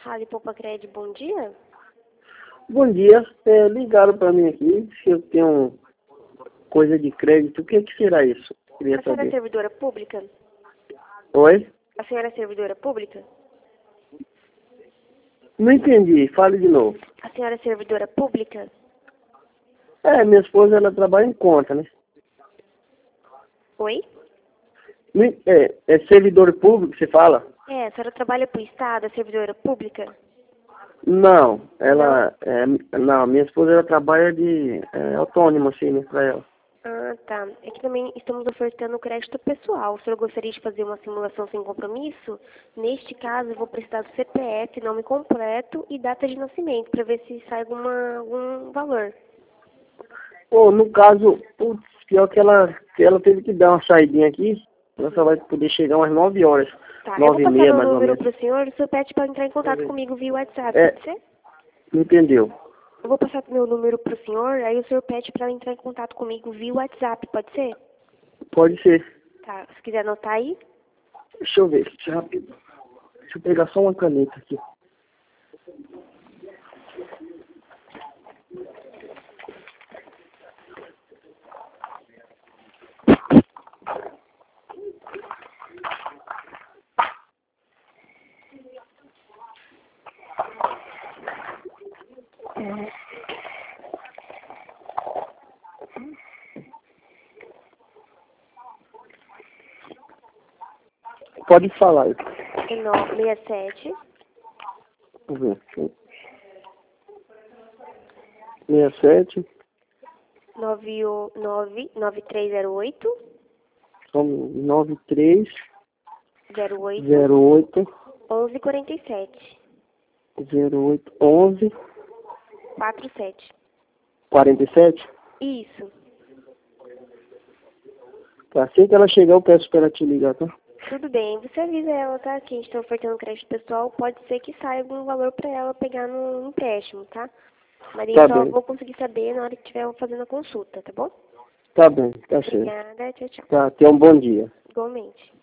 Fale Poupa Cred, bom dia. Bom dia, ligaram para mim aqui, se eu tenho coisa de crédito, o que será isso? Queria A senhora é saber. servidora pública? Oi? A senhora é servidora pública? Não entendi, fale de novo. A senhora é servidora pública? Minha esposa, ela trabalha em conta, né? Oi? É servidor público, você fala? A senhora trabalha para o Estado, é servidora pública? Não, não, minha esposa, ela trabalha de autônoma, assim, né, pra ela. Ah, tá. É que também estamos ofertando crédito pessoal. O senhor gostaria de fazer uma simulação sem compromisso? Neste caso, eu vou precisar do CPF, nome completo e data de nascimento, para ver se sai algum valor. Pô, no caso, putz, pior que ela teve que dar uma saidinha aqui, ela só vai poder chegar umas 9 horas, Tá, eu vou 9 e passar meia meu mais ou número menos. para o senhor, o senhor pede para entrar em contato comigo via WhatsApp, É, pode ser? entendeu? Eu vou passar meu número para o senhor, aí o senhor pede para entrar em contato comigo via WhatsApp, pode ser? Pode ser. Tá, se quiser anotar aí. Deixa eu ver, rápido. Deixa eu pegar só uma caneta aqui. Pode falar. É 967 Vamos ver. 67, 9308 93, 08 08, 1147 08, 11, 47. 47. Isso. Tá, assim que ela chegar, eu peço para ela te ligar, tá? Tudo bem. Você avisa ela, tá? Que a gente está ofertando crédito pessoal. Pode ser que saia algum valor para ela pegar no empréstimo, tá? Mas eu Tá só bem. vou conseguir saber na hora que estiver fazendo a consulta, tá bom? Tá bem, tá certo. Obrigada. Tchau, tchau. Tá, tenha um bom dia. Igualmente.